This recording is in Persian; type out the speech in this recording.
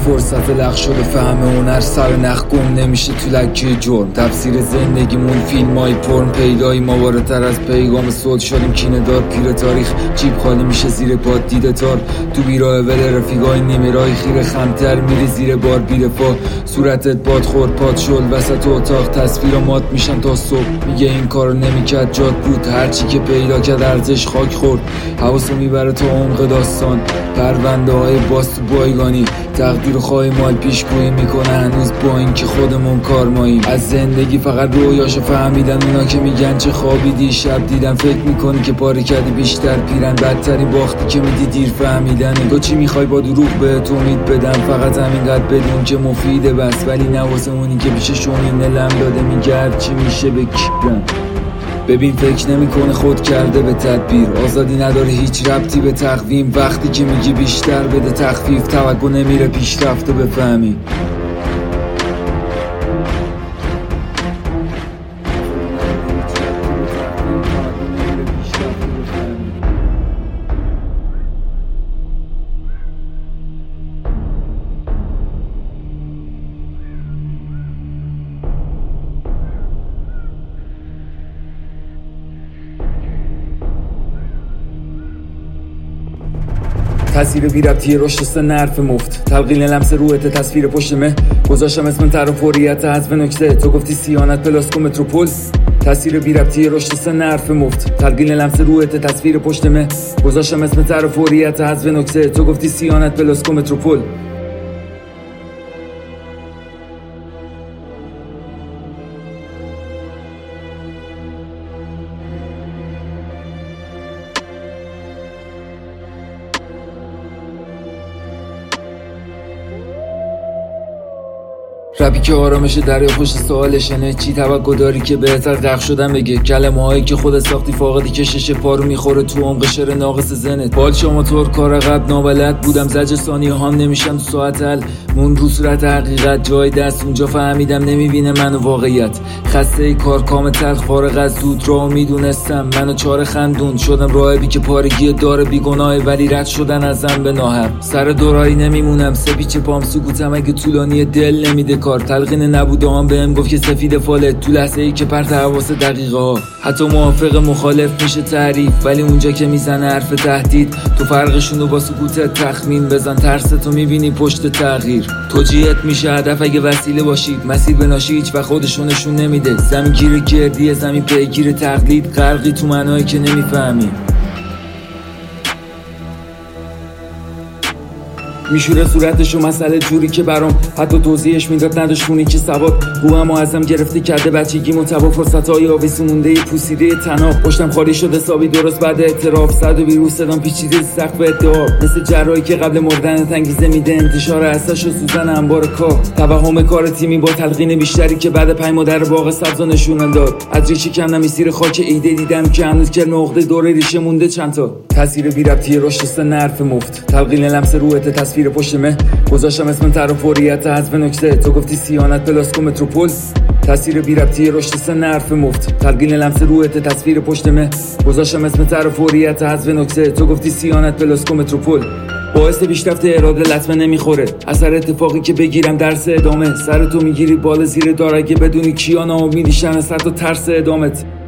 فرصت لغ شده فهم هنر سر نخ گم نمیشه تو لکه جرم. تفسیر زندگیمون فیلمای پرن پیدایی ما وارتر از پیغام صلح شدیم کینه دار پیر تاریخ. جیب خالی میشه زیر پاد دیده تار تو بیراه ول رفیقای نیمه رای خیره خمتر میری زیر بار بی‌دفاع. صورتت باد خورد پاد شل وسط اتاق تصویر مات میشن تا صبح. میگه این کارو نمیکرد جات بود هرچی که پیدا کرد ارزش خاک خورد. حواسو میبره تا عمق داستان پرونده های باز تو بایگانی. تقدیر خواهی مال پیشگویی میکنه هنوز با اینکه خودمون کارماییم. از زندگی فقط رویاشو فهمیدن اونا که میگن چه خوابی دیشب دیدم. فکر میکنی که پاره کردی بیشتر پیرن بدترین باختی که میدی دیر فهمیدن. تو چی میخوای با دروغ بهت امید بدم فقط همینقدر بدون که مفیده بس ولی نواسه اونی که پیششون اینه لم داده میگه هرچی میشه بکیرن. ببین فکر نمیکنه خود کرده به تدبیر. آزادی نداره هیچ ربطی به تقویم. وقتی که میگی بیشتر بده تخفیف توقع نمیره پیشرفت و بفهمی. تاثیر بی ربطی رشد سن حرف مفت تلقین لمس روحت تصویر پشت مه گذاشتم اسم تر و فوریت حذف نکته تو گفتی سیانت پلاسکو متروپول. تاثیر بی ربطی رشد سن حرف مفت تلقین لمس روحت تصویر پشت مه گذاشتم اسم تر و فوریت حذف نکته تو گفتی سیانت پلاسکو متروپول. ربی که آرامش دریا پشت سوالشنه چی توقع داری که بهتر غرق شدن بگه. کلمه هایی که خودت ساختی فاقدی کشش پارو میخوره تو عمق شعر ناقص زنت. بال شما طور کار عقب نابلد بودم زجر ثانیه هام نمیشم تو ساعت حل مون رو صورت حقیقت جای دست اونجا فهمیدم نمیبینه منو واقعیت. خسته کار کام تلخ فارغ از زود را میدونستم منو چاره خندون شدم راهبی که پارگی داره بیگناه ولی رد شدن ازم به ناهر. سر دورایی نمیمونم سپیچ پام سکوتم اگه طولانی دل نمیده کار. تلقین نبوده هم بهم گفت که سفید فالت تو لحظه ای که پرت حواس دقیقه ها. حتی موافق مخالف میشه تعریف ولی اونجا که میزنه حرف تهدید تو فرقشونو با سکوتت تخمین بزن. ترستو میبینی پشت تغییر توجیهت میشه هدف اگه وسیله باشید مسیر بناشی هیچ و خودشو نشون نمیده. زمین گیر گردیه زمین پیگیر تقلید غرقی تو معنایی که نمیفهمی. میشوره صورتشو مسئله جوری که برام حتی توضیحش میداد نداشت خونی که سواد قوام ازم گرفته کرده بچگیمو تبا فرصتهای آویزی مونده پوسیده تناب پشتم خالی شده حسابی درست بعد اعتراف صد و ویروس صدام پیچیده سقف ادعا مثل جراحی که قبل مردن انگیزه میده انتشار اساس و سوزن انبار کاه. توهم کار تیمی با تلقین بیشتری که بعد 5 مادر باغ سبز نشونم داد. از ریشه کم نمیسیر خاک ایده دیدم که هنوز کلمه عقده دوره ریشه مونده چند تا. تاثیر بی ربطی رشد سن حرف مفت تلقین لمس روحت تصویر پشت مه گذاشتم اسم تر و فوریت حذف نکته تو گفتی سیانت پلاسکو متروپول. تاثیر بی ربطی رشد سن حرف مفت تلقین لمس روحت تصویر پشت مه گذاشتم اسم تر و فوریت حذف نکته تو گفتی سیانت پلاسکو متروپول. باعث پیشرفت اراده لطمه نمیخوره اثر اتفاقی که بگیرم درس ادامه. سر تو میگیری بالا زیر دار اگه بدونی کیا ناامیدیشن از سر تو ترس ادامت.